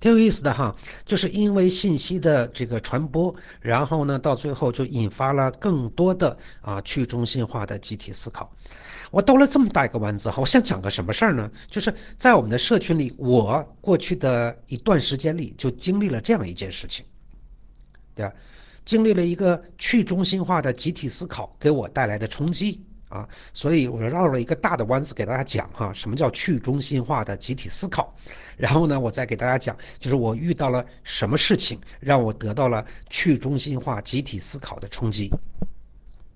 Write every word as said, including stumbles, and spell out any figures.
挺有意思的哈，就是因为信息的这个传播，然后呢，到最后就引发了更多的啊去中心化的集体思考。我兜了这么大一个弯子哈，我想讲个什么事儿呢？就是在我们的社群里，我过去的一段时间里就经历了这样一件事情，对吧？经历了一个去中心化的集体思考给我带来的冲击啊，所以我绕了一个大的弯子给大家讲哈，什么叫去中心化的集体思考，然后呢，我再给大家讲，就是我遇到了什么事情让我得到了去中心化集体思考的冲击。